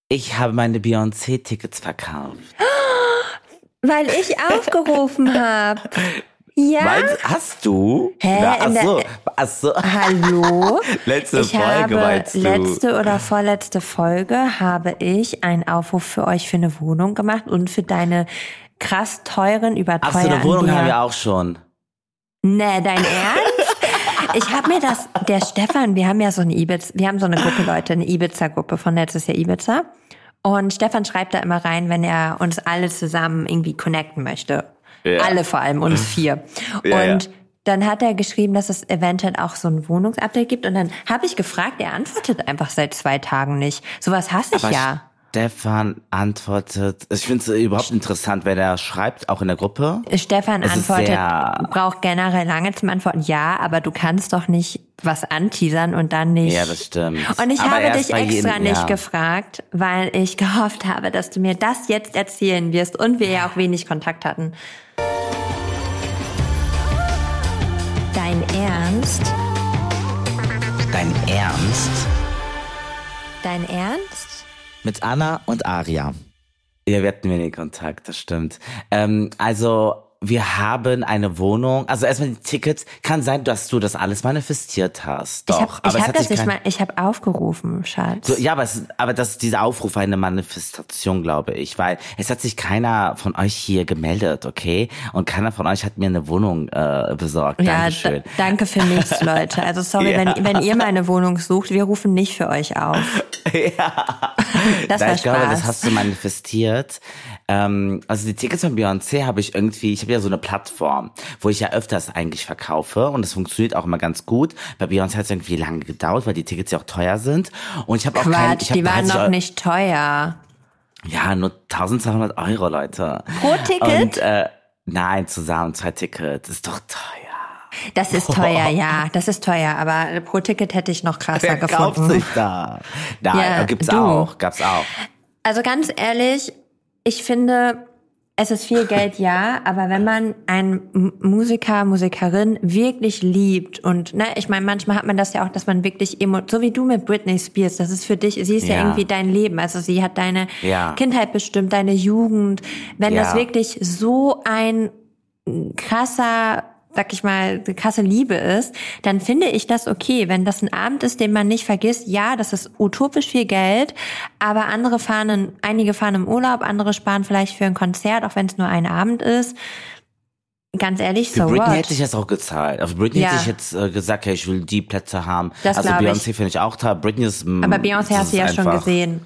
Ich habe meine Beyoncé-Tickets verkauft. Weil ich aufgerufen habe. Ja. Hast du? Hä? Ja, achso. Hallo? Letzte Folge meinst du? Letzte oder vorletzte Folge habe ich einen Aufruf für euch für eine Wohnung gemacht und für deine krass teuren, überteuerten Ach so, eine Wohnung haben wir auch schon. Nee, dein Ernst? Ich habe mir der Stefan, wir haben ja so eine Gruppe, Leute, eine Ibiza-Gruppe von letztes Jahr Ibiza. Und Stefan schreibt da immer rein, wenn er uns alle zusammen irgendwie connecten möchte. Ja. Alle vor allem, uns 4. Und dann hat er geschrieben, dass es eventuell auch so ein Wohnungsupdate gibt. Und dann habe ich gefragt, er antwortet einfach seit 2 Tagen nicht. Sowas hasse ich ja. Stefan antwortet, ich finde es überhaupt interessant, wer da schreibt, auch in der Gruppe. Stefan antwortet, braucht generell lange zum Antworten, ja, aber du kannst doch nicht was anteasern und dann nicht. Ja, das stimmt. Und ich habe dich extra nicht gefragt, weil ich gehofft habe, dass du mir das jetzt erzählen wirst und wir ja auch wenig Kontakt hatten. Dein Ernst? Dein Ernst? Dein Ernst? Mit Anna und Aria. Ja, wir hatten wenig Kontakt, das stimmt. Also, wir haben eine Wohnung. Also erstmal die Tickets. Kann sein, dass du das alles manifestiert hast. Doch. Ich habe aufgerufen, Schatz. So, ja, aber dieser Aufruf war eine Manifestation, glaube ich. Weil es hat sich keiner von euch hier gemeldet, okay? Und keiner von euch hat mir eine Wohnung besorgt. Ja, Dankeschön. Danke für nichts, Leute. Also sorry, wenn ihr meine Wohnung sucht, wir rufen nicht für euch auf. Ja. Das war ich glaube, Spaß. das hast du manifestiert. Also die Tickets von Beyoncé habe ich habe ja so eine Plattform, wo ich ja öfters eigentlich verkaufe und das funktioniert auch immer ganz gut. Bei Beyoncé hat es irgendwie lange gedauert, weil die Tickets ja auch teuer sind. Und ich habe auch die waren noch nicht teuer. Ja, nur 1.200 €, Leute. Pro Ticket? Und, nein, zusammen 2 Tickets. Ist doch teuer. Das ist teuer, ja, das ist teuer, aber pro Ticket hätte ich noch krasser gefunden. Wer kauft sich da? Nein, ja, gab's auch. Also ganz ehrlich, ich finde, es ist viel Geld, ja, aber wenn man einen Musiker, Musikerin wirklich liebt und, ich meine, manchmal hat man das ja auch, dass man wirklich so wie du mit Britney Spears, das ist für dich, sie ist ja irgendwie dein Leben, also sie hat deine Kindheit bestimmt, deine Jugend, wenn das wirklich so ein krasser, sag ich mal, eine krasse Liebe ist, dann finde ich das okay. Wenn das ein Abend ist, den man nicht vergisst, ja, das ist utopisch viel Geld, aber einige fahren im Urlaub, andere sparen vielleicht für ein Konzert, auch wenn es nur ein Abend ist. Ganz ehrlich, so what? Für Britney what? hätte ich das auch gezahlt. Auf Britney hätte ich jetzt gesagt, ich will die Plätze haben. Das also Beyoncé finde ich auch toll. Britney ist aber Beyoncé hast du ja schon gesehen.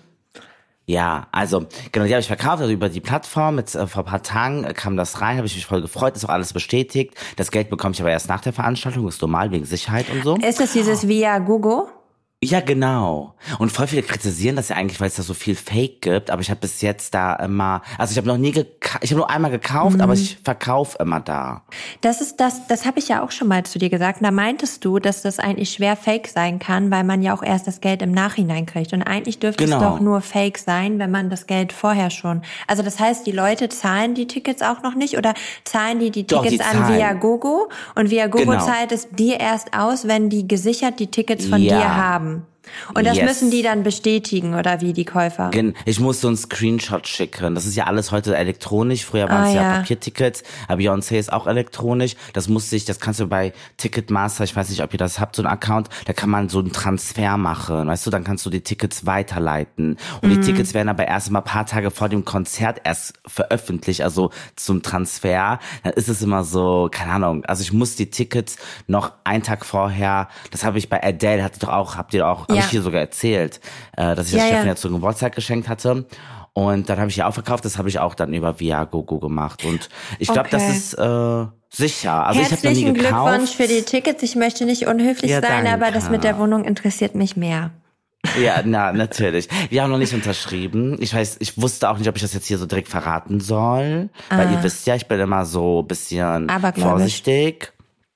Ja, also genau, die habe ich verkauft, also über die Plattform. Vor ein paar Tagen kam das rein, habe ich mich voll gefreut, ist auch alles bestätigt. Das Geld bekomme ich aber erst nach der Veranstaltung, ist normal, wegen Sicherheit und so. Ist das dieses Viagogo? Ja, genau. Und voll viele kritisieren das ja eigentlich, weil es da so viel Fake gibt. Aber ich habe bis jetzt da immer, also ich habe nur einmal gekauft, aber ich verkaufe immer da. Das habe ich ja auch schon mal zu dir gesagt. Und da meintest du, dass das eigentlich schwer Fake sein kann, weil man ja auch erst das Geld im Nachhinein kriegt. Und eigentlich dürfte es doch nur Fake sein, wenn man das Geld vorher schon. Also das heißt, die Leute zahlen die Tickets auch noch nicht oder zahlen die Tickets an Viagogo und Viagogo zahlt es dir erst aus, wenn die gesichert die Tickets von dir haben. Und das müssen die dann bestätigen, oder wie, die Käufer? Ich muss so einen Screenshot schicken. Das ist ja alles heute elektronisch. Früher waren es ja Papiertickets, aber Beyoncé ist auch elektronisch. Das kannst du bei Ticketmaster, ich weiß nicht, ob ihr das habt, so einen Account, da kann man so einen Transfer machen, weißt du, dann kannst du die Tickets weiterleiten. Und die Tickets werden aber erst mal ein paar Tage vor dem Konzert erst veröffentlicht, also zum Transfer. Dann ist es immer so, keine Ahnung, also ich muss die Tickets noch einen Tag vorher, das habe ich bei Adele, habt ihr auch habe ich hier sogar erzählt, dass ich das Steffen ja zum Geburtstag geschenkt hatte. Und dann habe ich ja auch verkauft, das habe ich auch dann über Viagogo gemacht. Und ich glaube, das ist sicher. Also herzlichen ich habe noch nie gekauft. Glückwunsch für die Tickets. Ich möchte nicht unhöflich sein, danke. Aber das mit der Wohnung interessiert mich mehr. Ja, natürlich. Wir haben noch nicht unterschrieben. Ich wusste auch nicht, ob ich das jetzt hier so direkt verraten soll. Weil ihr wisst ja, ich bin immer so ein bisschen vorsichtig.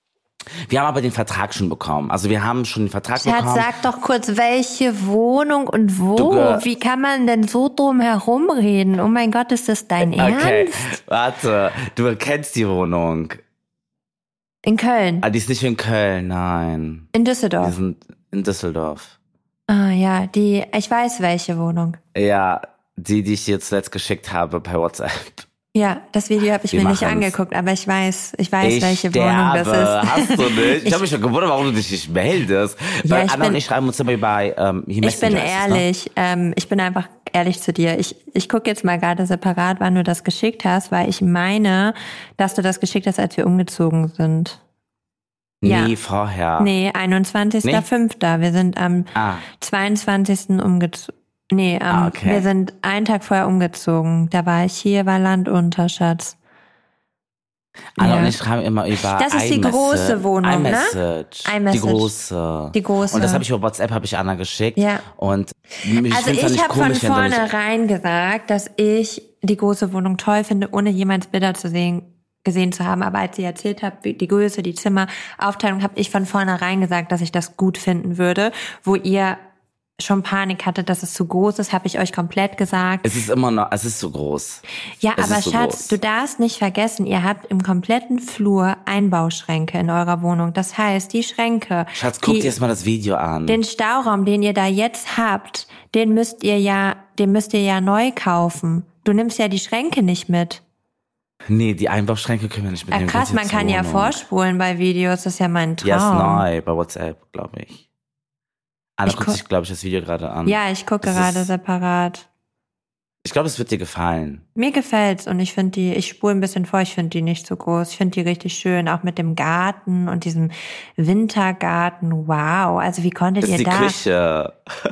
Wir haben aber den Vertrag schon bekommen. Also wir haben schon den Vertrag bekommen. Sag doch kurz, welche Wohnung und wo? Wie kann man denn so drum herum reden? Oh mein Gott, ist das dein Ernst? Okay, warte. Du kennst die Wohnung. In Köln? Die ist nicht in Köln, nein. In Düsseldorf? Die sind in Düsseldorf. Ah ja, ich weiß welche Wohnung. Ja, die ich dir zuletzt geschickt habe per WhatsApp. Ja, das Video habe ich mir nicht angeguckt, aber ich weiß, welche Wohnung das ist. Hast du nicht? Ich habe mich schon gewundert, warum du dich nicht meldest. Ja, Weil Anna und ich schreiben uns immer bei hier Ich bin ehrlich, ich bin einfach ehrlich zu dir. Ich gucke jetzt mal gerade separat, wann du das geschickt hast, weil ich meine, dass du das geschickt hast, als wir umgezogen sind. Nee, vorher. Nee, 21.05. Wir sind am 22. umgezogen. Nee, okay. Wir sind einen Tag vorher umgezogen. Da war ich hier, war Land unter, Schatz. Anna und ich schreiben immer über Das ist die große Wohnung, iMessage. iMessage. Die große. Und das habe ich über WhatsApp, habe ich Anna geschickt. Ja. Und also ich habe von vornherein gesagt, dass ich die große Wohnung toll finde, ohne jemals Bilder gesehen zu haben. Aber als sie erzählt hat, die Größe, die Zimmeraufteilung, habe ich von vornherein gesagt, dass ich das gut finden würde, wo ihr schon Panik hatte, dass es zu groß ist, habe ich euch komplett gesagt. Es ist zu groß. Ja, aber Schatz, du darfst nicht vergessen, ihr habt im kompletten Flur Einbauschränke in eurer Wohnung. Das heißt, die Schränke... Schatz, guck dir jetzt mal das Video an. Den Stauraum, den ihr da jetzt habt, den müsst ihr ja neu kaufen. Du nimmst ja die Schränke nicht mit. Nee, die Einbauschränke können wir nicht mitnehmen. Krass, man kann ja vorspulen bei Videos, das ist ja mein Traum. Ja, ist neu, bei WhatsApp, glaube ich. Anna guckt sich, glaube ich, das Video gerade an. Ja, ich gucke gerade separat. Ich glaube, es wird dir gefallen. Mir gefällt's und ich spule ein bisschen vor, ich finde die nicht so groß. Ich finde die richtig schön, auch mit dem Garten und diesem Wintergarten. Wow, also wie konntet ihr da... Das ist die Küche.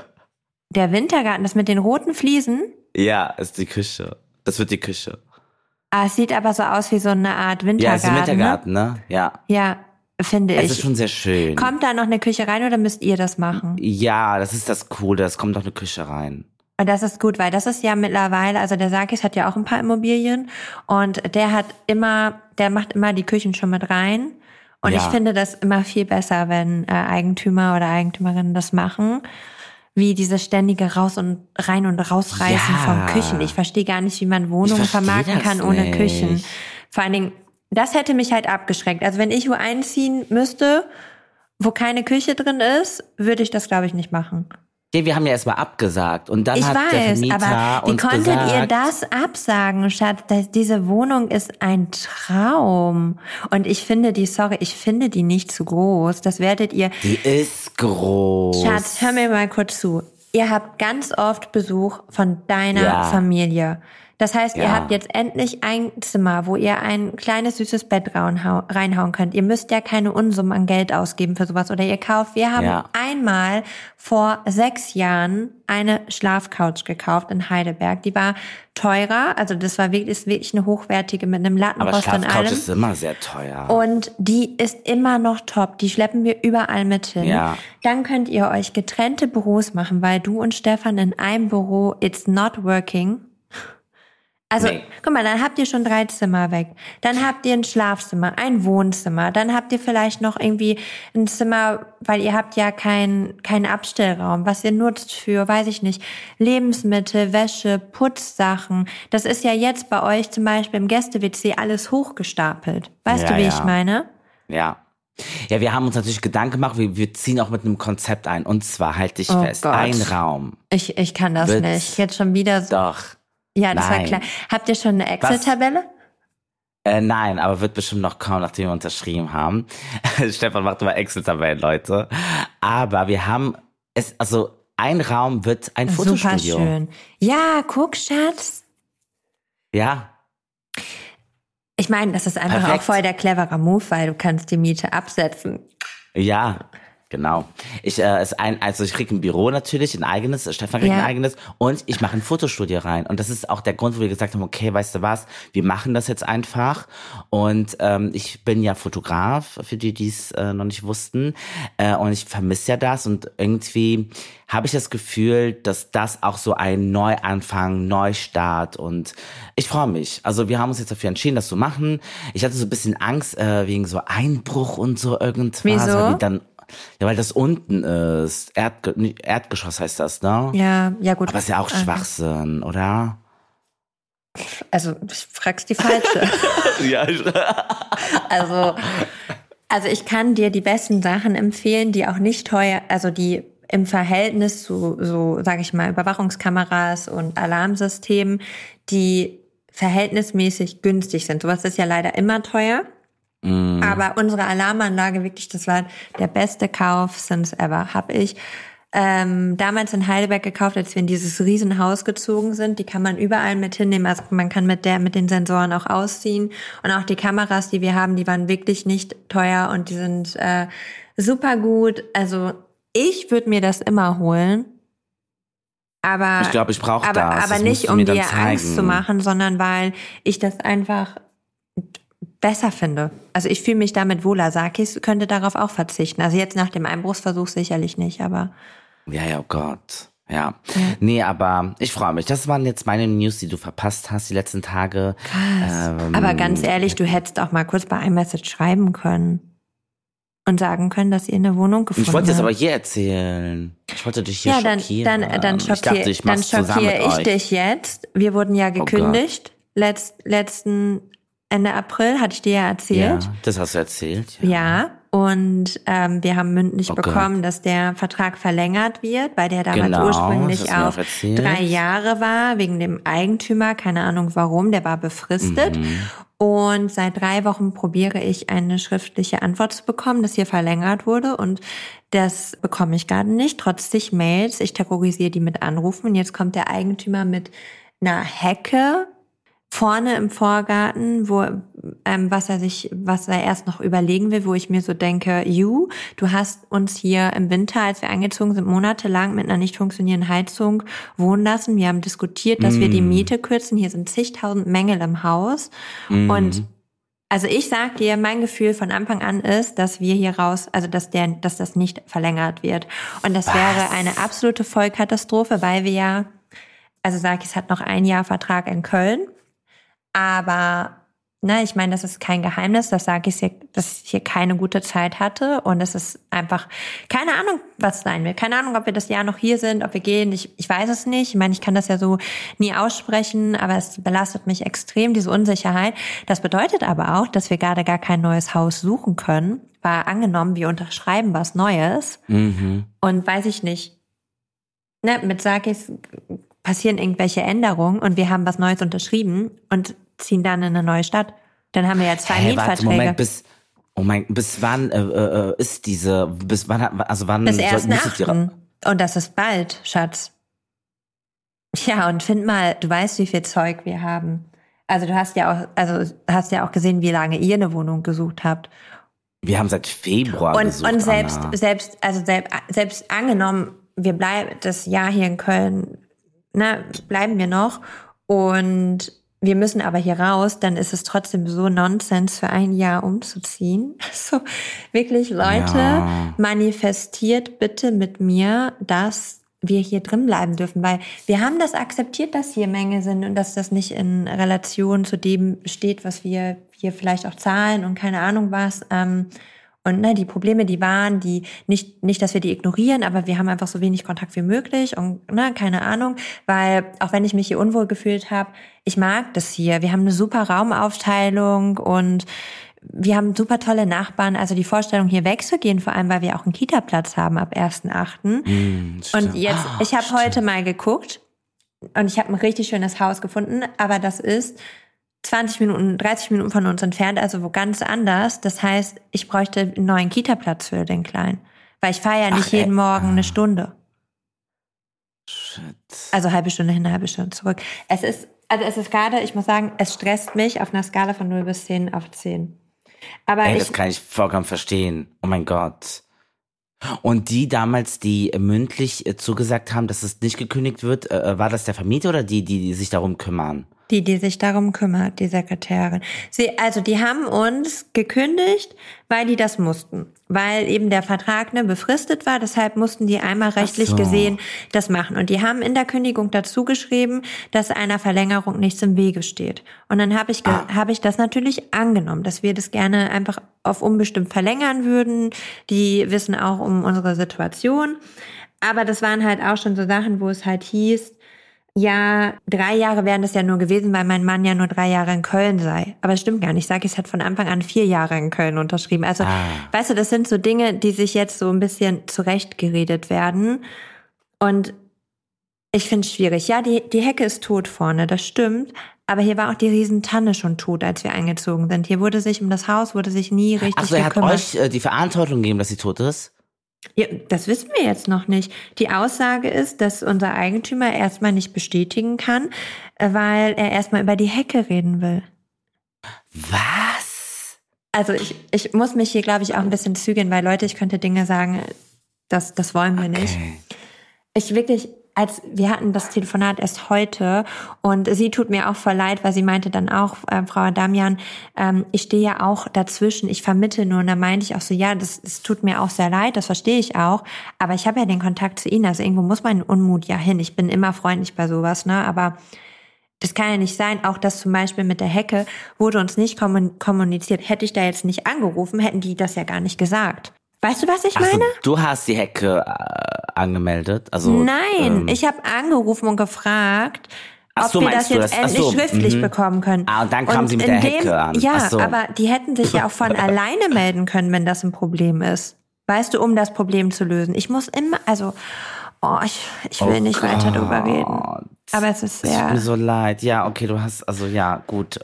Der Wintergarten, das mit den roten Fliesen? Ja, ist die Küche. Das wird die Küche. Es sieht aber so aus wie so eine Art Wintergarten. Ja, es ist ein Wintergarten, ne? Ja. Ja. Finde ich. Es ist schon sehr schön. Kommt da noch eine Küche rein oder müsst ihr das machen? Ja, das ist das Coole. Es kommt noch eine Küche rein. Und das ist gut, weil das ist ja mittlerweile, also der Sarkis hat ja auch ein paar Immobilien und der macht immer die Küchen schon mit rein. Und ich finde das immer viel besser, wenn Eigentümer oder Eigentümerinnen das machen. Wie dieses ständige rein und rausreißen von Küchen. Ich verstehe gar nicht, wie man Wohnungen vermarkten kann ohne Küchen. Vor allen Dingen, das hätte mich halt abgeschreckt. Also wenn ich wo einziehen müsste, wo keine Küche drin ist, würde ich das, glaube ich, nicht machen. Ja, wir haben ja erstmal abgesagt. Und dann hat der Vermieter aber wie konntet ihr das absagen, Schatz? Diese Wohnung ist ein Traum. Und ich finde die nicht zu groß. Das werdet ihr... Die ist groß. Schatz, hör mir mal kurz zu. Ihr habt ganz oft Besuch von deiner Familie. Das heißt, ihr habt jetzt endlich ein Zimmer, wo ihr ein kleines, süßes Bett reinhauen könnt. Ihr müsst ja keine Unsummen an Geld ausgeben für sowas. Oder ihr kauft, wir haben einmal vor 6 Jahren eine Schlafcouch gekauft in Heidelberg. Die war teurer, also das ist wirklich eine hochwertige mit einem Lattenrost und allem. Aber Schlafcouch ist immer sehr teuer. Und die ist immer noch top. Die schleppen wir überall mit hin. Ja. Dann könnt ihr euch getrennte Büros machen, weil du und Stefan in einem Büro, it's not working. Also, guck mal, dann habt ihr schon 3 Zimmer weg. Dann habt ihr ein Schlafzimmer, ein Wohnzimmer. Dann habt ihr vielleicht noch irgendwie ein Zimmer, weil ihr habt ja keinen Abstellraum, was ihr nutzt für, weiß ich nicht, Lebensmittel, Wäsche, Putzsachen. Das ist ja jetzt bei euch zum Beispiel im Gäste-WC alles hochgestapelt. Weißt du, wie ich meine? Ja. Ja, wir haben uns natürlich Gedanken gemacht, wir ziehen auch mit einem Konzept ein. Und zwar, halt dich fest, Gott. ein Raum. Ich kann das nicht. Jetzt schon wieder so. Doch. Ja, das war klar. Habt ihr schon eine Excel-Tabelle? Nein, aber wird bestimmt noch kaum, nachdem wir unterschrieben haben. Stefan macht immer Excel-Tabellen, Leute. Aber wir haben ein Raum wird ein Fotostudio. Super schön. Ja, guck, Schatz. Ja. Ich meine, das ist einfach auch voll der cleverer Move, weil du kannst die Miete absetzen. Ja. Genau. Ich krieg ein Büro natürlich, ein eigenes, Stefan kriegt ein eigenes und ich mache ein Fotostudio rein. Und das ist auch der Grund, wo wir gesagt haben, okay, weißt du was, wir machen das jetzt einfach. Und ich bin ja Fotograf, für die es noch nicht wussten. Und ich vermisse ja das und irgendwie habe ich das Gefühl, dass das auch so ein Neuanfang, Neustart und ich freue mich. Also wir haben uns jetzt dafür entschieden, das zu machen. Ich hatte so ein bisschen Angst wegen so Einbruch und so irgendwas. Wieso? Weil das unten ist. Erdgeschoss heißt das, ne? Ja, gut. Aber ist ja auch Schwachsinn, oder? Also, ich fragst die falsche. Ja. Also ich kann dir die besten Sachen empfehlen, die auch nicht teuer, also die im Verhältnis zu so, sage ich mal, Überwachungskameras und Alarmsystemen, die verhältnismäßig günstig sind. Sowas ist ja leider immer teuer. Aber unsere Alarmanlage, wirklich, das war der beste Kauf since ever. Habe ich damals in Heidelberg gekauft, als wir in dieses Riesenhaus gezogen sind. Die kann man überall mit hinnehmen. Also man kann mit den Sensoren auch ausziehen. Und auch die Kameras, die wir haben, die waren wirklich nicht teuer und die sind super gut. Also ich würde mir das immer holen. Aber ich glaube, ich brauche das. Aber nicht, um dir Angst zu machen, sondern weil ich das einfach besser finde. Also ich fühle mich damit wohler. Sakis könnte darauf auch verzichten. Also jetzt nach dem Einbruchsversuch sicherlich nicht, aber... Ja, oh Gott. Ja. Nee, aber ich freue mich. Das waren jetzt meine News, die du verpasst hast die letzten Tage. Krass. Aber ganz ehrlich, du hättest auch mal kurz bei iMessage schreiben können und sagen können, dass ihr eine Wohnung gefunden habt. Ich wollte es aber hier erzählen. Ich wollte dich hier schockieren. Dann schockiere ich dich jetzt. Wir wurden ja gekündigt. Letzten Ende April, hatte ich dir ja erzählt. Ja, das hast du erzählt. Ja. Und wir haben mündlich bekommen, dass der Vertrag verlängert wird, weil der damals ursprünglich auf 3 Jahre war, wegen dem Eigentümer, keine Ahnung warum, der war befristet. Und seit 3 Wochen probiere ich eine schriftliche Antwort zu bekommen, dass hier verlängert wurde. Und das bekomme ich gerade nicht, trotz zig Mails. Ich terrorisiere die mit Anrufen. Und jetzt kommt der Eigentümer mit einer Hecke vorne im Vorgarten, wo was er erst noch überlegen will, wo ich mir so denke, du hast uns hier im Winter, als wir eingezogen sind, monatelang mit einer nicht funktionierenden Heizung wohnen lassen. Wir haben diskutiert, dass wir die Miete kürzen. Hier sind zigtausend Mängel im Haus. Und also ich sag dir, mein Gefühl von Anfang an ist, dass wir hier raus, also dass das nicht verlängert wird. Und das wäre eine absolute Vollkatastrophe, weil wir ja, also Sakis hat noch 1 Jahr Vertrag in Köln. Aber, ich meine, das ist kein Geheimnis, das sage ich, dass ich hier keine gute Zeit hatte und es ist einfach, keine Ahnung, was sein wird. Keine Ahnung, ob wir das Jahr noch hier sind, ob wir gehen, ich weiß es nicht. Ich meine, ich kann das ja so nie aussprechen, aber es belastet mich extrem, diese Unsicherheit. Das bedeutet aber auch, dass wir gerade gar kein neues Haus suchen können, weil angenommen, wir unterschreiben was Neues und weiß ich nicht, mit Sakis passieren irgendwelche Änderungen und wir haben was Neues unterschrieben und ziehen dann in eine neue Stadt. Dann haben wir ja 2 Mietverträge. Moment, bis wann ist diese, bis wann, also wann? Bis 1.8. Und das ist bald, Schatz. Ja, und find mal, du weißt, wie viel Zeug wir haben. Also du hast ja auch gesehen, wie lange ihr eine Wohnung gesucht habt. Wir haben seit Februar gesucht, und selbst angenommen, wir bleiben das Jahr hier in Köln, bleiben wir noch und wir müssen aber hier raus, dann ist es trotzdem so Nonsens für 1 Jahr umzuziehen. Also wirklich, Leute, manifestiert bitte mit mir, dass wir hier drin bleiben dürfen, weil wir haben das akzeptiert, dass hier Mängel sind und dass das nicht in Relation zu dem steht, was wir hier vielleicht auch zahlen und keine Ahnung was. Und die Probleme, die waren, die nicht, dass wir die ignorieren, aber wir haben einfach so wenig Kontakt wie möglich und keine Ahnung, weil auch wenn ich mich hier unwohl gefühlt habe, ich mag das hier. Wir haben eine super Raumaufteilung und wir haben super tolle Nachbarn. Also die Vorstellung, hier wegzugehen, vor allem, weil wir auch einen Kita-Platz haben ab 1.8. Und jetzt, ich habe heute mal geguckt und ich habe ein richtig schönes Haus gefunden, aber das ist 20 Minuten, 30 Minuten von uns entfernt, also wo ganz anders. Das heißt, ich bräuchte einen neuen Kita-Platz für den Kleinen. Weil ich fahre ja nicht jeden Morgen eine Stunde. Shit. Also halbe Stunde hin, halbe Stunde zurück. Es ist gerade, ich muss sagen, es stresst mich auf einer Skala von 0 bis 10 auf 10. Aber das kann ich vollkommen verstehen. Oh mein Gott. Und die damals, die mündlich zugesagt haben, dass es nicht gekündigt wird, war das der Vermieter oder die sich darum kümmern? Die sich darum kümmert, die Sekretärin. Die haben uns gekündigt, weil die das mussten. Weil eben der Vertrag befristet war, deshalb mussten die einmal rechtlich gesehen das machen. Und die haben in der Kündigung dazu geschrieben, dass einer Verlängerung nichts im Wege steht. Und dann habe ich das natürlich angenommen, dass wir das gerne einfach auf unbestimmt verlängern würden. Die wissen auch um unsere Situation. Aber das waren halt auch schon so Sachen, wo es halt hieß, Ja, 3 Jahre wären das ja nur gewesen, weil mein Mann ja nur 3 Jahre in Köln sei. Aber es stimmt gar nicht. Sag, es hat von Anfang an 4 Jahre in Köln unterschrieben. Also, weißt du, das sind so Dinge, die sich jetzt so ein bisschen zurechtgeredet werden. Und ich finde es schwierig. Ja, die Hecke ist tot vorne, das stimmt. Aber hier war auch die Riesentanne schon tot, als wir eingezogen sind. Hier wurde sich um das Haus nie richtig gekümmert. Er hat euch die Verantwortung gegeben, dass sie tot ist? Ja, das wissen wir jetzt noch nicht. Die Aussage ist, dass unser Eigentümer erstmal nicht bestätigen kann, weil er erstmal über die Hecke reden will. Was? Also ich muss mich hier, glaube ich, auch ein bisschen zügeln, weil Leute, ich könnte Dinge sagen, das wollen wir nicht. Wir hatten das Telefonat erst heute und sie tut mir auch voll leid, weil sie meinte dann auch, Frau Adamian, ich stehe ja auch dazwischen, ich vermittle nur. Und da meinte ich auch so, ja, das tut mir auch sehr leid, das verstehe ich auch, aber ich habe ja den Kontakt zu Ihnen, also irgendwo muss mein Unmut ja hin. Ich bin immer freundlich bei sowas, ne, aber das kann ja nicht sein, auch das zum Beispiel mit der Hecke wurde uns nicht kommuniziert. Hätte ich da jetzt nicht angerufen, hätten die das ja gar nicht gesagt. Weißt du, was ich meine? Du hast die Hecke angemeldet? Also nein, ich habe angerufen und gefragt, ob wir das jetzt endlich schriftlich bekommen können. Und dann kam sie mit der Hecke an. Ja, aber die hätten sich ja auch von alleine melden können, wenn das ein Problem ist. Weißt du, um das Problem zu lösen. Ich muss immer, ich will nicht weiter drüber reden. Aber es ist sehr... Es tut mir so leid. Ja, okay, du hast, gut.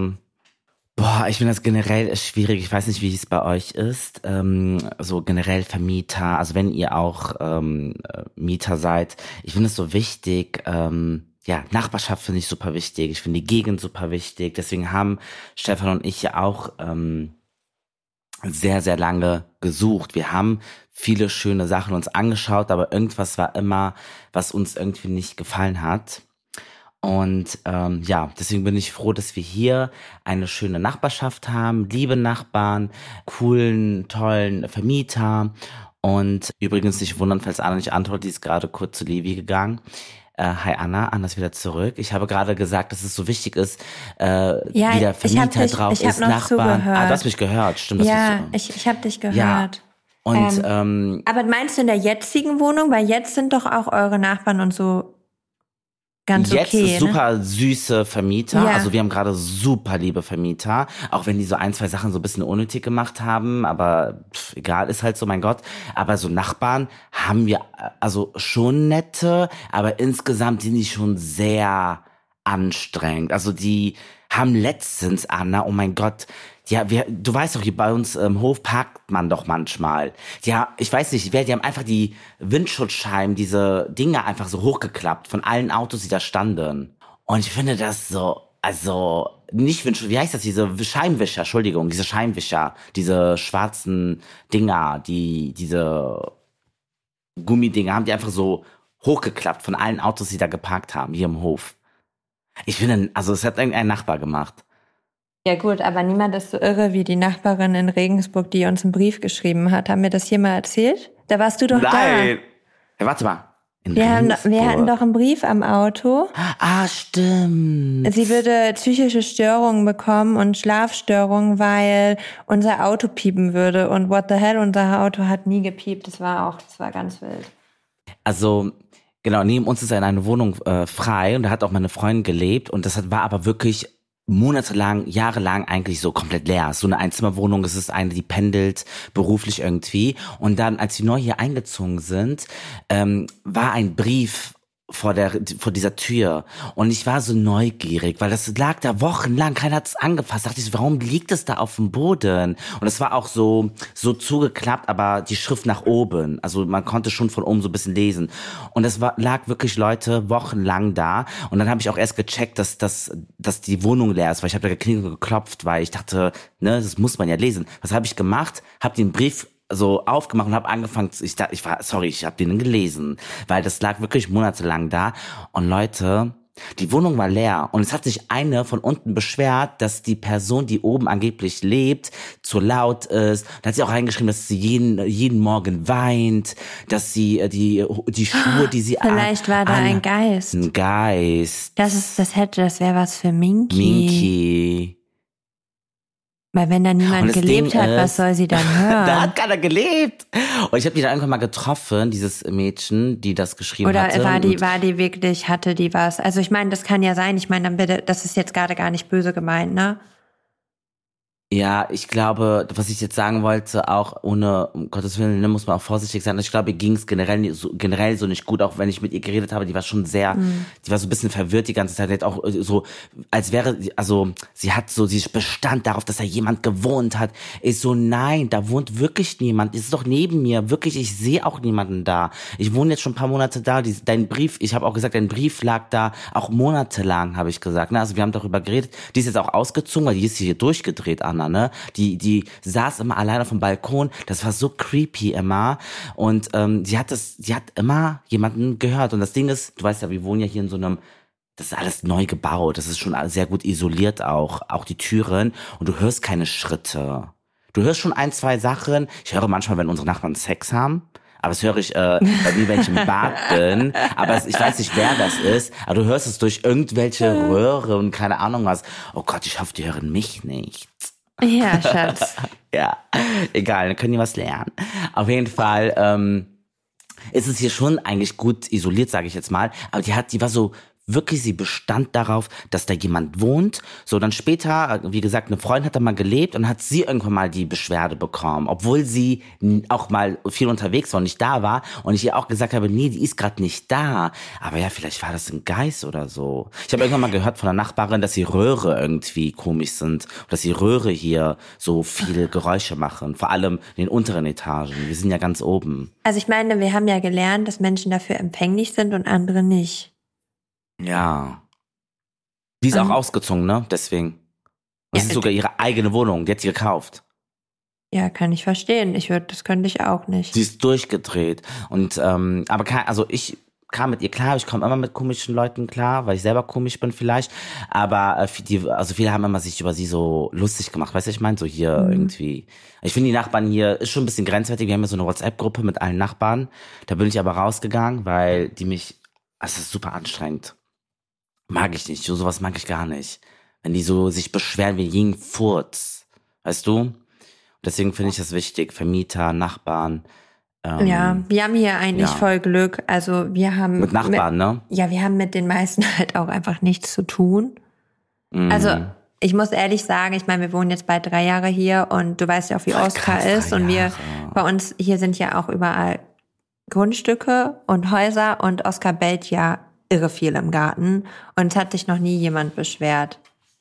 Ich finde das generell schwierig. Ich weiß nicht, wie es bei euch ist. So generell Vermieter, also wenn ihr auch Mieter seid. Ich finde es so wichtig, Nachbarschaft finde ich super wichtig. Ich finde die Gegend super wichtig. Deswegen haben Stefan und ich ja auch sehr, sehr lange gesucht. Wir haben viele schöne Sachen uns angeschaut, aber irgendwas war immer, was uns irgendwie nicht gefallen hat. Und deswegen bin ich froh, dass wir hier eine schöne Nachbarschaft haben, liebe Nachbarn, coolen, tollen Vermieter. Und übrigens nicht wundern, falls Anna nicht antwortet, die ist gerade kurz zu Levi gegangen. Hi Anna ist wieder zurück. Ich habe gerade gesagt, dass es so wichtig ist, wie der Vermieter drauf ist, Nachbarn. Du hast mich gehört, stimmt das? Ja, ich habe dich gehört. Ja. Und, aber meinst du in der jetzigen Wohnung? Weil jetzt sind doch auch eure Nachbarn und so ganz jetzt okay, super süße Vermieter, ja. Also wir haben gerade super liebe Vermieter, auch wenn die so 1, 2 Sachen so ein bisschen unnötig gemacht haben, aber egal, ist halt so, mein Gott. Aber so Nachbarn haben wir also schon nette, aber insgesamt sind die schon sehr anstrengend. Also die haben letztens, Anna, oh mein Gott, ja, du weißt doch, hier bei uns im Hof parkt man doch manchmal. Ja, ich weiß nicht, die haben einfach die Windschutzscheiben, diese Dinger einfach so hochgeklappt von allen Autos, die da standen. Und ich finde das so, also nicht Windschutzscheiben, wie heißt das, diese Scheibenwischer, Entschuldigung, diese Scheibenwischer, diese schwarzen Dinger, diese Gummidinger, haben die einfach so hochgeklappt von allen Autos, die da geparkt haben, hier im Hof. Ich finde, also es hat irgendein Nachbar gemacht. Ja gut, aber niemand ist so irre wie die Nachbarin in Regensburg, die uns einen Brief geschrieben hat. Haben wir das hier mal erzählt? Da warst du doch da. Nein. Hey, warte mal. Wir hatten doch einen Brief am Auto. Ah, stimmt. Sie würde psychische Störungen bekommen und Schlafstörungen, weil unser Auto piepen würde. Und what the hell, unser Auto hat nie gepiept. Das war ganz wild. Also, genau, neben uns ist eine Wohnung frei und da hat auch meine Freundin gelebt und das war aber wirklich monatelang, jahrelang eigentlich so komplett leer. So eine Einzimmerwohnung, es ist eine, die pendelt beruflich irgendwie. Und dann, als wir neu hier eingezogen sind, war ein Brief vor dieser Tür. Und ich war so neugierig, weil das lag da wochenlang, keiner hat es angefasst. Da dachte ich so, warum liegt es da auf dem Boden? Und es war auch so zugeklappt, aber die Schrift nach oben. Also man konnte schon von oben so ein bisschen lesen. Und es lag wirklich, Leute, wochenlang da. Und dann habe ich auch erst gecheckt, dass die Wohnung leer ist, weil ich habe da geklingelt und geklopft, weil ich dachte, ne, das muss man ja lesen. Was habe ich gemacht? Habe den Brief so aufgemacht und habe angefangen, ich habe den gelesen, weil das lag wirklich monatelang da. Und Leute, die Wohnung war leer und es hat sich eine von unten beschwert, dass die Person, die oben angeblich lebt, zu laut ist. Da hat sie auch reingeschrieben, dass sie jeden Morgen weint, dass sie die Schuhe, die sie vielleicht war da ein Geist. Ein Geist. Das wäre was für Minky. Minky. Weil wenn da niemand gelebt hat, was soll sie dann hören? Da hat keiner gelebt. Und ich habe die dann irgendwann mal getroffen, dieses Mädchen, die das geschrieben hatte. Oder war die wirklich, hatte die was? Also ich meine, das kann ja sein. Ich meine, dann bitte, das ist jetzt gerade gar nicht böse gemeint, ne? Ja, ich glaube, was ich jetzt sagen wollte, auch ohne, um Gottes Willen, ne, muss man auch vorsichtig sein. Ich glaube, ihr ging es generell so nicht gut, auch wenn ich mit ihr geredet habe. Die war schon sehr, die war so ein bisschen verwirrt die ganze Zeit. Die hat auch so, als wäre, also sie bestand darauf, dass da jemand gewohnt hat. Ich so, nein, da wohnt wirklich niemand. Es ist doch neben mir, wirklich, ich sehe auch niemanden da. Ich wohne jetzt schon ein paar Monate da. Dein Brief, ich habe auch gesagt, dein Brief lag da auch monatelang, habe ich gesagt. Ne? Also wir haben darüber geredet. Die ist jetzt auch ausgezogen, weil die ist hier durchgedreht, Anna. Ne? Die saß immer alleine auf dem Balkon, das war so creepy immer und sie hat immer jemanden gehört und das Ding ist, du weißt ja, wir wohnen ja hier in so einem, das ist alles neu gebaut, das ist schon sehr gut isoliert auch die Türen und du hörst keine Schritte. Du hörst schon 1, 2 Sachen, ich höre manchmal, wenn unsere Nachbarn Sex haben, aber das höre ich bei mir, wenn ich im Bad bin. Aber ich weiß nicht, wer das ist. Aber du hörst es durch irgendwelche Röhre und keine Ahnung was. Oh Gott, ich hoffe, die hören mich nicht. Ja, Schatz. Ja, egal, dann können die was lernen. Auf jeden Fall ist es hier schon eigentlich gut isoliert, sage ich jetzt mal. Aber die war so wirklich, sie bestand darauf, dass da jemand wohnt. So, dann später, wie gesagt, eine Freundin hat da mal gelebt und hat sie irgendwann mal die Beschwerde bekommen, obwohl sie auch mal viel unterwegs war und nicht da war. Und ich ihr auch gesagt habe, nee, die ist gerade nicht da. Aber ja, vielleicht war das ein Geist oder so. Ich habe irgendwann mal gehört von einer Nachbarin, dass die Röhre irgendwie komisch sind. Und dass die Röhre hier so viele Geräusche machen. Vor allem in den unteren Etagen. Wir sind ja ganz oben. Also ich meine, wir haben ja gelernt, dass Menschen dafür empfänglich sind und andere nicht. Ja. Die ist auch ausgezogen, ne? Deswegen. Das ist sogar ihre eigene Wohnung. Die hat sie gekauft. Ja, kann ich verstehen. Das könnte ich auch nicht. Sie ist durchgedreht. Und, aber ich kam mit ihr klar. Ich komme immer mit komischen Leuten klar, weil ich selber komisch bin vielleicht. Aber viele haben immer sich über sie so lustig gemacht. Weißt du, ich meine, so hier irgendwie. Ich finde, die Nachbarn hier ist schon ein bisschen grenzwertig. Wir haben ja so eine WhatsApp-Gruppe mit allen Nachbarn. Da bin ich aber rausgegangen, weil das ist super anstrengend. Mag ich nicht, sowas mag ich gar nicht. Wenn die so sich beschweren wie jeden Furz, weißt du? Deswegen finde ich das wichtig, Vermieter, Nachbarn. Ja, wir haben hier eigentlich voll Glück. Also wir haben mit Nachbarn, ne? Ja, wir haben mit den meisten halt auch einfach nichts zu tun. Also ich muss ehrlich sagen, ich meine, wir wohnen jetzt bald 3 Jahre hier und du weißt ja auch, wie Oskar ist. Und bei uns hier sind ja auch überall Grundstücke und Häuser und Oskar bellt ja irre viel im Garten und es hat sich noch nie jemand beschwert.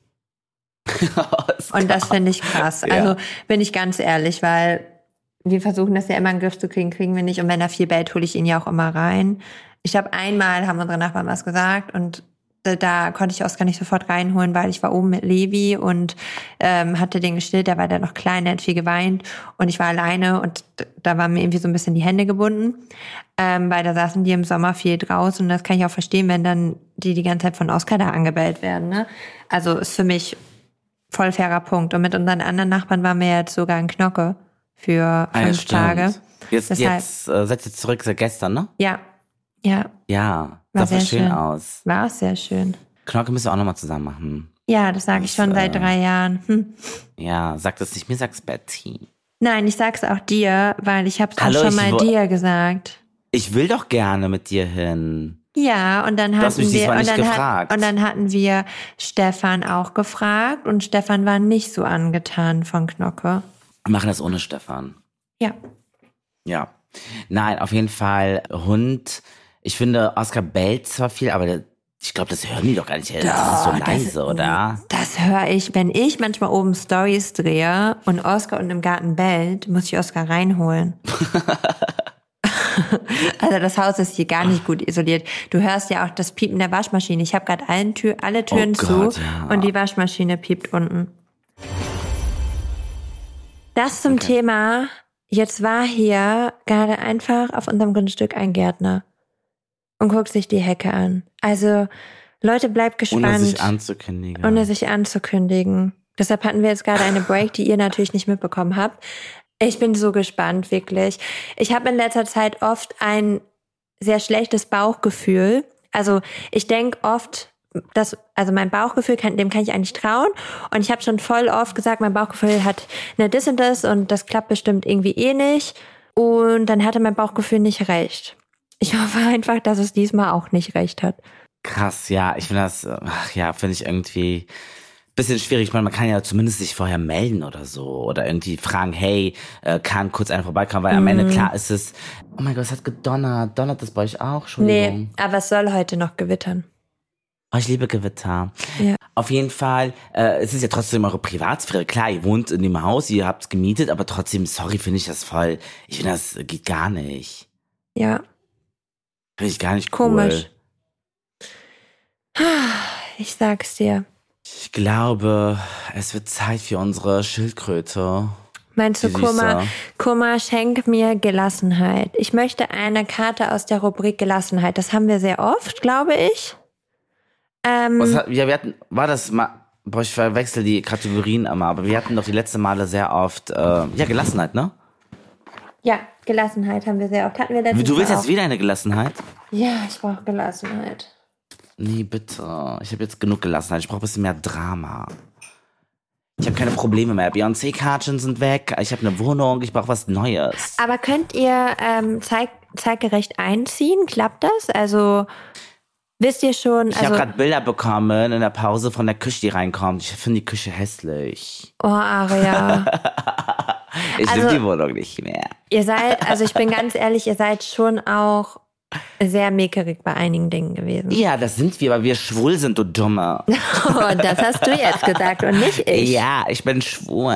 Und das finde ich krass. Ja. Also bin ich ganz ehrlich, weil wir versuchen das ja immer in den Griff zu kriegen, kriegen wir nicht. Und wenn er viel bellt, hole ich ihn ja auch immer rein. Ich glaube, einmal haben unsere Nachbarn was gesagt und da konnte ich Oskar nicht sofort reinholen, weil ich war oben mit Levi und hatte den gestillt, der war da noch klein, der hat viel geweint und ich war alleine und da waren mir irgendwie so ein bisschen die Hände gebunden, weil da saßen die im Sommer viel draußen und das kann ich auch verstehen, wenn dann die ganze Zeit von Oskar da angebellt werden. Ne? Also ist für mich voll fairer Punkt. Und mit unseren anderen Nachbarn waren wir jetzt sogar in Knocke für 5 Tage. Jetzt seid ihr zurück seit gestern, ne? Ja. Ja, sah voll schön aus. War auch sehr schön. Knocke müssen wir auch nochmal zusammen machen. Ja, das sage ich schon seit 3 Jahren. Ja, sag das nicht mir, sag's Betty. Nein, ich sag's auch dir, weil ich hab's auch schon mal dir gesagt. Ich will doch gerne mit dir hin. Ja, und dann hatten wir Stefan auch gefragt und Stefan war nicht so angetan von Knocke. Wir machen das ohne Stefan. Ja. Ja. Nein, auf jeden Fall Hund. Ich finde, Oskar bellt zwar viel, aber ich glaube, das hören die doch gar nicht. Das ist so leise, oder? Das höre ich, wenn ich manchmal oben Stories drehe und Oskar unten im Garten bellt, muss ich Oskar reinholen. Also das Haus ist hier gar nicht gut isoliert. Du hörst ja auch das Piepen der Waschmaschine. Ich habe gerade alle Türen zu und die Waschmaschine piept unten. Das zum Thema, jetzt war hier gerade einfach auf unserem Grundstück ein Gärtner und guckt sich die Hecke an. Also Leute, bleibt gespannt. Ohne sich anzukündigen. Deshalb hatten wir jetzt gerade eine Break, die ihr natürlich nicht mitbekommen habt. Ich bin so gespannt, wirklich. Ich habe in letzter Zeit oft ein sehr schlechtes Bauchgefühl. Also ich denke oft, also mein Bauchgefühl, dem kann ich eigentlich trauen. Und ich habe schon voll oft gesagt, mein Bauchgefühl hat das und das klappt bestimmt irgendwie eh nicht. Und dann hatte mein Bauchgefühl nicht recht. Ich hoffe einfach, dass es diesmal auch nicht recht hat. Krass, ja, ich finde finde ich irgendwie ein bisschen schwierig. Ich meine, man kann ja zumindest sich vorher melden oder so. Oder irgendwie fragen, hey, kann kurz einer vorbeikommen, weil am Ende klar ist es, oh mein Gott, es hat gedonnert. Donnert das bei euch auch? Entschuldigung. Nee, aber es soll heute noch gewittern. Oh, ich liebe Gewitter. Ja. Auf jeden Fall, es ist ja trotzdem eure Privatsphäre. Klar, ihr wohnt in dem Haus, ihr habt's gemietet, aber trotzdem, sorry, finde ich das voll. Ich finde, das geht gar nicht. Ja. Finde ich gar nicht cool. Komisch. Ich sag's dir. Ich glaube, es wird Zeit für unsere Schildkröte. Meinst du, Kummer, schenk mir Gelassenheit. Ich möchte eine Karte aus der Rubrik Gelassenheit. Das haben wir sehr oft, glaube ich. Wir hatten, war das mal, boah, ich verwechsel die Kategorien immer, aber wir hatten doch die letzten Male sehr oft, Gelassenheit, ne? Ja, Gelassenheit haben wir sehr oft. Hatten wir Du willst jetzt wieder eine Gelassenheit? Ja, ich brauche Gelassenheit. Nee, bitte. Ich habe jetzt genug Gelassenheit. Ich brauche ein bisschen mehr Drama. Ich habe keine Probleme mehr. Beyoncé-Karten sind weg. Ich habe eine Wohnung. Ich brauche was Neues. Aber könnt ihr zeitgerecht einziehen? Klappt das? Also wisst ihr schon? Ich habe gerade Bilder bekommen in der Pause von der Küche, die reinkommt. Ich finde die Küche hässlich. Oh, Aria. Ich liebe die Wohnung nicht mehr. Ich bin ganz ehrlich, ihr seid schon auch sehr mäkerig bei einigen Dingen gewesen. Ja, das sind wir, weil wir schwul sind, du Dumme. Oh, das hast du jetzt gesagt und nicht ich. Ja, ich bin schwul.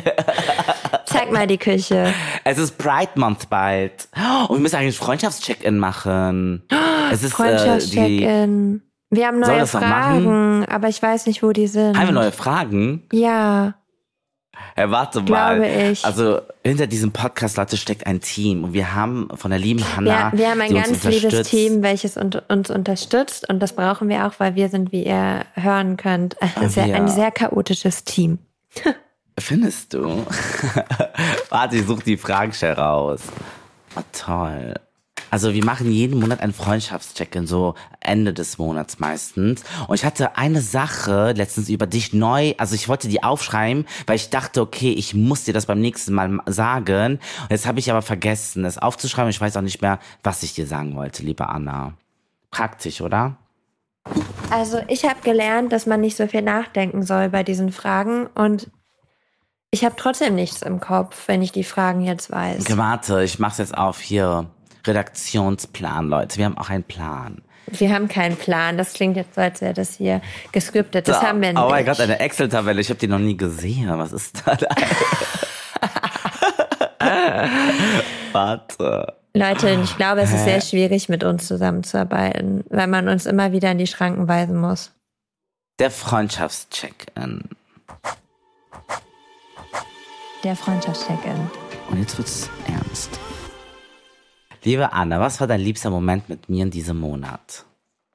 Zeig mal die Küche. Es ist Pride Month bald. Und wir müssen eigentlich Freundschaftscheck-in machen. Es ist Freundschaftscheck-in. Wir haben neue Fragen, aber ich weiß nicht, wo die sind. Haben wir neue Fragen? Ja. Hey, warte mal. Glaube ich. Also hinter diesem Podcast, Leute, steckt ein Team. Und wir haben von der lieben Hannah, wir haben ein ganz liebes Team, welches uns unterstützt. Und das brauchen wir auch, weil wir sind, wie ihr hören könnt, ein sehr chaotisches Team. Findest du? Warte, ich suche die Fragen schnell raus. Oh, toll. Also wir machen jeden Monat einen Freundschaftscheck-in, so Ende des Monats meistens. Und ich hatte eine Sache letztens über dich also ich wollte die aufschreiben, weil ich dachte, okay, ich muss dir das beim nächsten Mal sagen. Und jetzt habe ich aber vergessen, es aufzuschreiben. Ich weiß auch nicht mehr, was ich dir sagen wollte, liebe Anna. Praktisch, oder? Also ich habe gelernt, dass man nicht so viel nachdenken soll bei diesen Fragen. Und ich habe trotzdem nichts im Kopf, wenn ich die Fragen jetzt weiß. Okay, warte, ich mach's jetzt auf hier. Redaktionsplan, Leute. Wir haben auch einen Plan. Wir haben keinen Plan. Das klingt jetzt so, als wäre das hier gescriptet. Das haben wir nicht. Oh mein Gott, eine Excel-Tabelle. Ich habe die noch nie gesehen. Was ist da? Warte. Leute, ich glaube, es ist sehr schwierig, mit uns zusammenzuarbeiten, weil man uns immer wieder in die Schranken weisen muss. Der Freundschaftscheck-in. Der Freundschaftscheck-in. Und jetzt wird's ernst. Liebe Anna, was war dein liebster Moment mit mir in diesem Monat?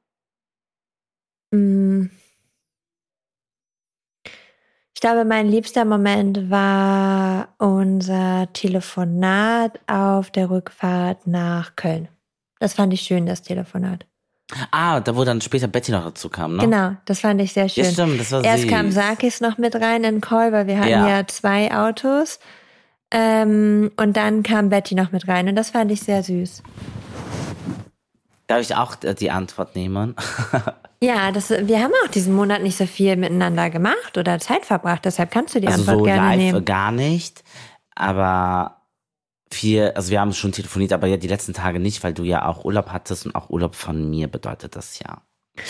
Ich glaube, mein liebster Moment war unser Telefonat auf der Rückfahrt nach Köln. Das fand ich schön, das Telefonat. Ah, da wo dann später Betty noch dazu kam, ne? Genau, das fand ich sehr schön. Ja, stimmt, das war Erst süß. kam Sarkis noch mit rein in den Call, weil wir hatten ja 2 Autos. Und dann kam Betty noch mit rein und das fand ich sehr süß. Darf ich auch die Antwort nehmen? Ja, wir haben auch diesen Monat nicht so viel miteinander gemacht oder Zeit verbracht, deshalb kannst du die Antwort so gerne live nehmen. Gar nicht, aber wir haben schon telefoniert, aber ja die letzten Tage nicht, weil du ja auch Urlaub hattest und auch Urlaub von mir bedeutet das ja.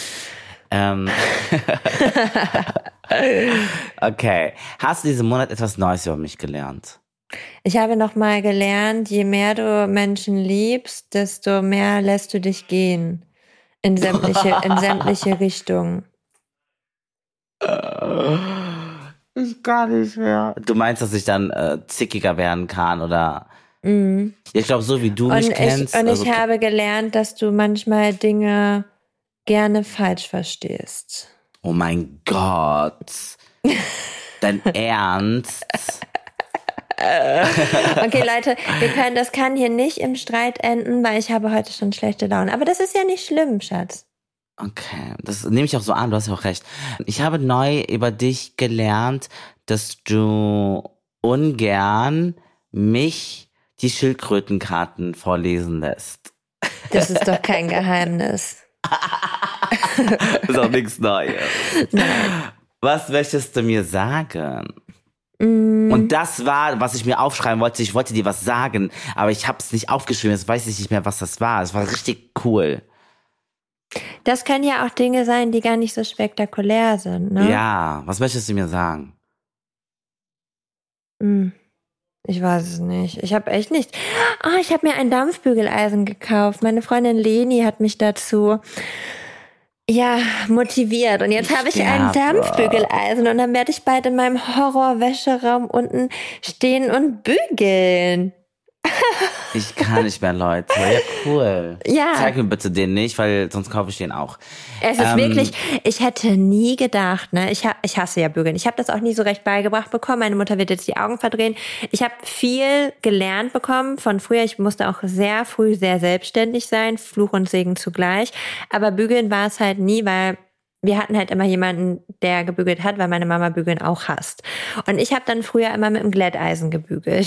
Okay, hast du diesen Monat etwas Neues über mich gelernt? Ich habe noch mal gelernt, je mehr du Menschen liebst, desto mehr lässt du dich gehen in sämtliche Richtungen. Ich gar nicht mehr. Du meinst, dass ich dann zickiger werden kann oder? Mhm. Ich glaube, so wie du mich kennst. Ich habe gelernt, dass du manchmal Dinge gerne falsch verstehst. Oh mein Gott. Dein Ernst? Okay, Leute, das kann hier nicht im Streit enden, weil ich habe heute schon schlechte Laune. Aber das ist ja nicht schlimm, Schatz. Okay, das nehme ich auch so an, du hast ja auch recht. Ich habe neu über dich gelernt, dass du ungern mich die Schildkrötenkarten vorlesen lässt. Das ist doch kein Geheimnis. Das ist auch nichts Neues. Nein. Was möchtest du mir sagen? Und das war, was ich mir aufschreiben wollte. Ich wollte dir was sagen, aber ich habe es nicht aufgeschrieben. Jetzt weiß ich nicht mehr, was das war. Es war richtig cool. Das können ja auch Dinge sein, die gar nicht so spektakulär sind, ne? Ja, was möchtest du mir sagen? Ich weiß es nicht. Ich habe echt nicht. Oh, ich habe mir ein Dampfbügeleisen gekauft. Meine Freundin Leni hat mich dazu motiviert. Und jetzt habe ich ein Dampfbügeleisen und dann werde ich bald in meinem Horrorwäscheraum unten stehen und bügeln. Ich kann nicht mehr, Leute. Ja, cool. Ja. Zeig mir bitte den nicht, weil sonst kaufe ich den auch. Es ist wirklich, ich hätte nie gedacht, ne? Ich hasse ja Bügeln. Ich habe das auch nie so recht beigebracht bekommen. Meine Mutter wird jetzt die Augen verdrehen. Ich habe viel gelernt bekommen von früher. Ich musste auch sehr früh sehr selbstständig sein, Fluch und Segen zugleich. Aber bügeln war es halt nie, weil wir hatten halt immer jemanden, der gebügelt hat, weil meine Mama Bügeln auch hasst. Und ich habe dann früher immer mit dem Glätteisen gebügelt.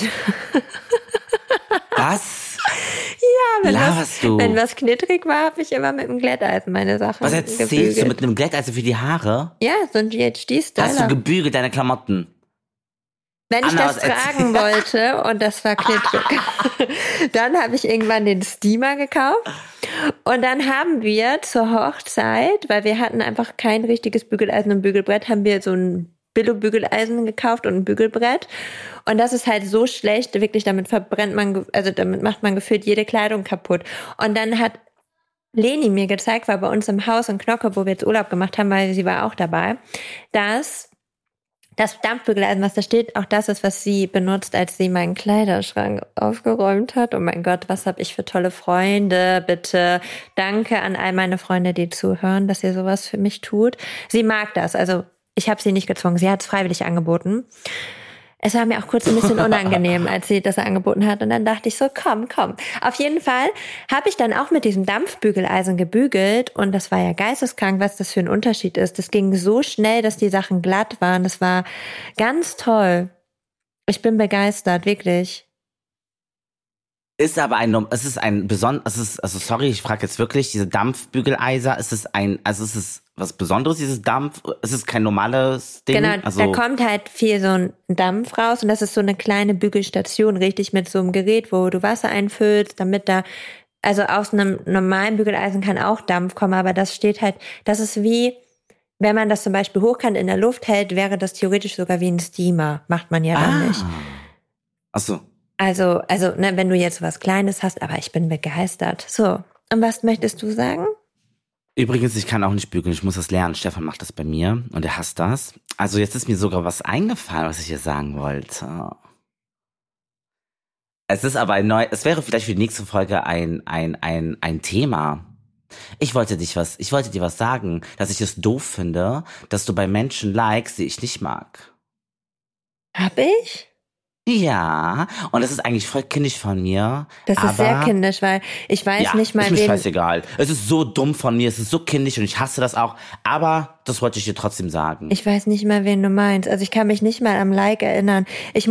Was? Ja, wenn was knittrig war, habe ich immer mit dem Glätteisen meine Sachen Was erzählst du mit einem Glätteisen für die Haare? Ja, so ein GHD-Style. Hast du gebügelt, deine Klamotten? Wenn ich das tragen wollte und das war knittrig, dann habe ich irgendwann den Steamer gekauft und dann haben wir zur Hochzeit, weil wir hatten einfach kein richtiges Bügeleisen und Bügelbrett, haben wir so ein Billo-Bügeleisen gekauft und ein Bügelbrett. Und das ist halt so schlecht, wirklich, damit macht man gefühlt jede Kleidung kaputt. Und dann hat Leni mir gezeigt, war bei uns im Haus in Knocke, wo wir jetzt Urlaub gemacht haben, weil sie war auch dabei, dass das Dampfbügeleisen, was da steht, auch das ist, was sie benutzt, als sie meinen Kleiderschrank aufgeräumt hat. Oh mein Gott, was habe ich für tolle Freunde. Bitte danke an all meine Freunde, die zuhören, dass ihr sowas für mich tut. Sie mag das, also ich habe sie nicht gezwungen, sie hat es freiwillig angeboten. Es war mir auch kurz ein bisschen unangenehm, als sie das angeboten hat. Und dann dachte ich so, komm. Auf jeden Fall habe ich dann auch mit diesem Dampfbügeleisen gebügelt. Und das war ja geisteskrank, was das für ein Unterschied ist. Das ging so schnell, dass die Sachen glatt waren. Das war ganz toll. Ich bin begeistert, wirklich. Sorry, ich frage jetzt wirklich, diese Dampfbügeleiser, ist es was Besonderes, dieses Dampf? Ist es kein normales Ding? Genau, da kommt halt viel so ein Dampf raus und das ist so eine kleine Bügelstation, richtig mit so einem Gerät, wo du Wasser einfüllst, damit also aus einem normalen Bügeleisen kann auch Dampf kommen, aber das ist wie, wenn man das zum Beispiel hochkant in der Luft hält, wäre das theoretisch sogar wie ein Steamer, macht man ja dann nicht. Ach so. Also, ne, wenn du jetzt was Kleines hast, aber ich bin begeistert. So, und was möchtest du sagen? Übrigens, ich kann auch nicht bügeln, ich muss das lernen. Stefan macht das bei mir und er hasst das. Also jetzt ist mir sogar was eingefallen, was ich hier sagen wollte. Es ist aber es wäre vielleicht für die nächste Folge ein Thema. Ich wollte dir was sagen, dass ich es doof finde, dass du bei Menschen likes, die ich nicht mag. Hab ich? Ja, und das ist eigentlich voll kindisch von mir. Das ist sehr kindisch, weil ich weiß nicht mal, ist mir scheißegal. Es ist so dumm von mir, es ist so kindisch und ich hasse das auch. Aber das wollte ich dir trotzdem sagen. Ich weiß nicht mal, wen du meinst. Also ich kann mich nicht mal am Like erinnern.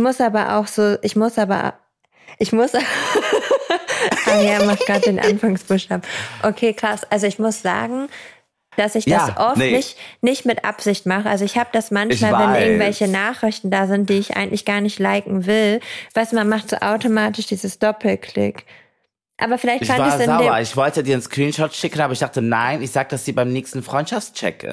Anja macht gerade den Anfangsbuchstaben. Okay, krass. Also ich muss sagen, dass ich das oft nicht mit Absicht mache. Also ich habe das manchmal, wenn irgendwelche Nachrichten da sind, die ich eigentlich gar nicht liken will. Weißt du, man macht so automatisch dieses Doppelklick. Aber vielleicht fand ich es sauer. Ich wollte dir einen Screenshot schicken, aber ich dachte, nein, ich sag das dir beim nächsten Freundschaftscheck.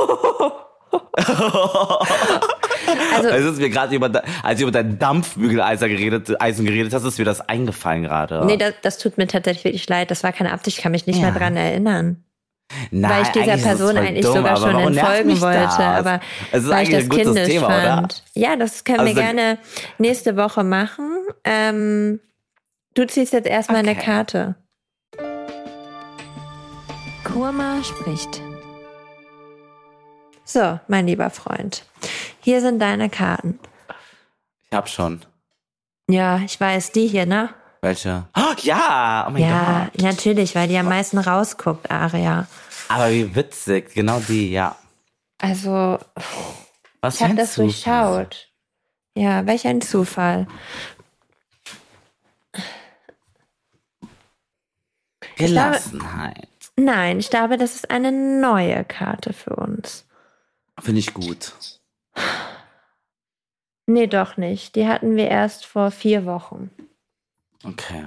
Also ist mir gerade als du über dein Dampfbügeleisen geredet hast, ist mir das eingefallen gerade. Nee, das tut mir tatsächlich wirklich leid. Das war keine Absicht, ich kann mich nicht mehr dran erinnern. Nein, weil ich dieser Person eigentlich dumm, sogar schon entfolgen wollte, aber weil ich das kindisch Thema, fand. Oder? Ja, das können wir gerne nächste Woche machen. Du ziehst jetzt erstmal eine Karte. Kurma spricht. So, mein lieber Freund. Hier sind deine Karten. Ich hab schon. Ja, ich weiß, die hier, ne? Welche? Oh, ja! Oh mein Gott. Ja, natürlich, weil die am meisten rausguckt, Aria. Aber wie witzig, genau die, ja. Also, Was ich habe das durchschaut. Ja, welch ein Zufall. Gelassenheit. Ich glaube, das ist eine neue Karte für uns. Finde ich gut. Nee, doch nicht. Die hatten wir erst vor 4 Wochen. Okay.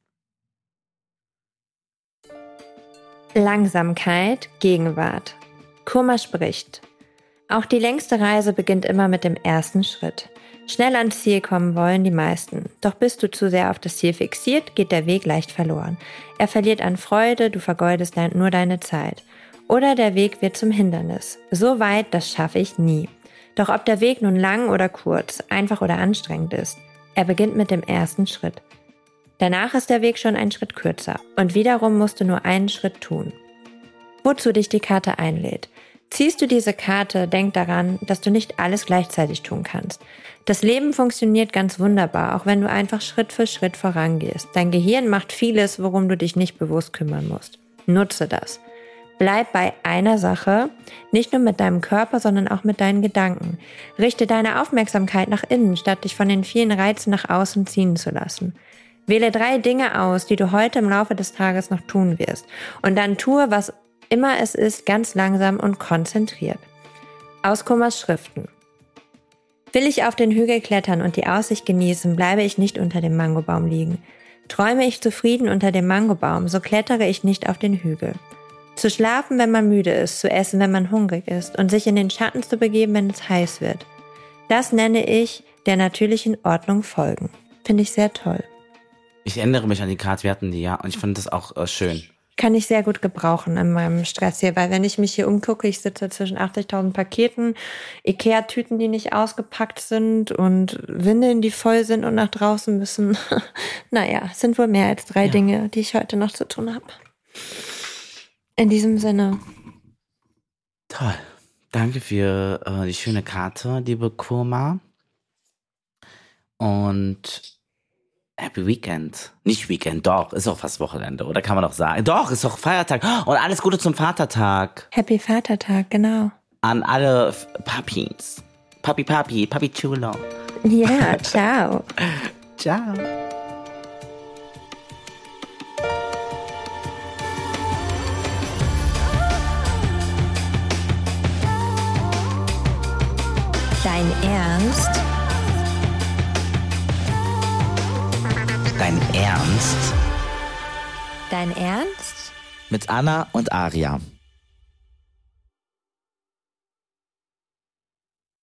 Langsamkeit, Gegenwart. Kurma spricht. Auch die längste Reise beginnt immer mit dem ersten Schritt. Schnell ans Ziel kommen wollen die meisten. Doch bist du zu sehr auf das Ziel fixiert, geht der Weg leicht verloren. Er verliert an Freude, du vergeudest nur deine Zeit. Oder der Weg wird zum Hindernis. So weit, das schaffe ich nie. Doch ob der Weg nun lang oder kurz, einfach oder anstrengend ist, er beginnt mit dem ersten Schritt. Danach ist der Weg schon ein Schritt kürzer und wiederum musst du nur einen Schritt tun. Wozu dich die Karte einlädt. Ziehst du diese Karte, denk daran, dass du nicht alles gleichzeitig tun kannst. Das Leben funktioniert ganz wunderbar, auch wenn du einfach Schritt für Schritt vorangehst. Dein Gehirn macht vieles, worum du dich nicht bewusst kümmern musst. Nutze das. Bleib bei einer Sache, nicht nur mit deinem Körper, sondern auch mit deinen Gedanken. Richte deine Aufmerksamkeit nach innen, statt dich von den vielen Reizen nach außen ziehen zu lassen. Wähle 3 Dinge aus, die du heute im Laufe des Tages noch tun wirst. Und dann tue, was immer es ist, ganz langsam und konzentriert. Aus Kurmas Schriften. Will ich auf den Hügel klettern und die Aussicht genießen, bleibe ich nicht unter dem Mangobaum liegen. Träume ich zufrieden unter dem Mangobaum, so klettere ich nicht auf den Hügel. Zu schlafen, wenn man müde ist, zu essen, wenn man hungrig ist und sich in den Schatten zu begeben, wenn es heiß wird. Das nenne ich der natürlichen Ordnung folgen. Finde ich sehr toll. Ich erinnere mich an die Karte, wir hatten die, ja, und ich fand das auch schön. Kann ich sehr gut gebrauchen in meinem Stress hier, weil wenn ich mich hier umgucke, ich sitze zwischen 80.000 Paketen, Ikea-Tüten, die nicht ausgepackt sind und Windeln, die voll sind und nach draußen müssen. Naja, es sind wohl mehr als 3 Dinge, die ich heute noch zu tun habe. In diesem Sinne. Toll. Danke für die schöne Karte, liebe Kurma. Und Happy Weekend. Nicht Weekend, doch. Ist auch fast Wochenende, oder kann man doch sagen? Doch, ist doch Feiertag. Und alles Gute zum Vatertag. Happy Vatertag, genau. An alle Papis. Papi Chulo. Ja, ciao. Ciao. Dein Ernst? Dein Ernst? Dein Ernst? Mit Anna und Aria.